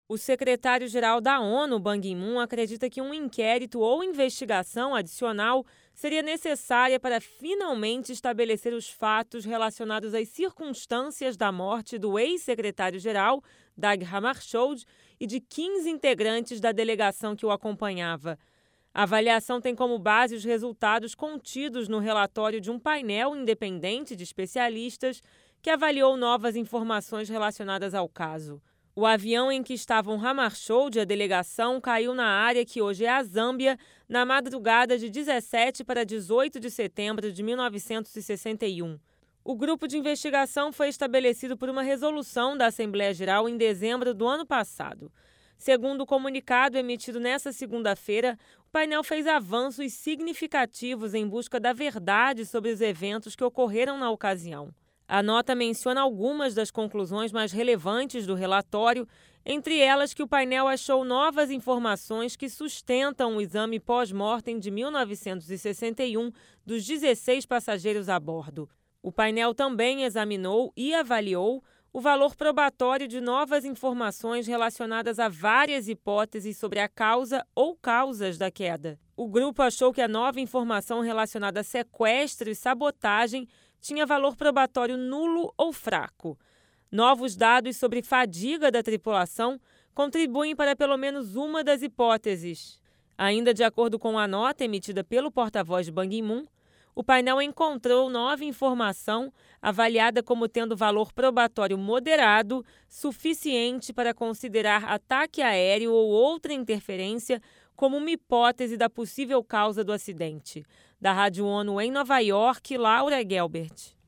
O secretário-geral da ONU, Ban Ki-moon, acredita que um inquérito ou investigação adicional seria necessária para finalmente estabelecer os fatos relacionados às circunstâncias da morte do ex-secretário-geral, Dag Hammarskjöld, e de 15 integrantes da delegação que o acompanhava. A avaliação tem como base os resultados contidos no relatório de um painel independente de especialistas que avaliou novas informações relacionadas ao caso. O avião em que estavam Hammarskjöld e a delegação caiu na área que hoje é a Zâmbia na madrugada de 17 para 18 de setembro de 1961. O grupo de investigação foi estabelecido por uma resolução da Assembleia Geral em dezembro do ano passado. Segundo o comunicado emitido nesta segunda-feira, o painel fez avanços significativos em busca da verdade sobre os eventos que ocorreram na ocasião. A nota menciona algumas das conclusões mais relevantes do relatório, entre elas que o painel achou novas informações que sustentam o exame pós-mortem de 1961 dos 16 passageiros a bordo. O painel também examinou e avaliou o valor probatório de novas informações relacionadas a várias hipóteses sobre a causa ou causas da queda. O grupo achou que a nova informação relacionada a sequestro e sabotagem tinha valor probatório nulo ou fraco. Novos dados sobre fadiga da tripulação contribuem para pelo menos uma das hipóteses. Ainda de acordo com a nota emitida pelo porta-voz de Ban Ki-moon, o painel encontrou nova informação avaliada como tendo valor probatório moderado, suficiente para considerar ataque aéreo ou outra interferência como uma hipótese da possível causa do acidente. Da Rádio ONU em Nova York, Laura Gelbert.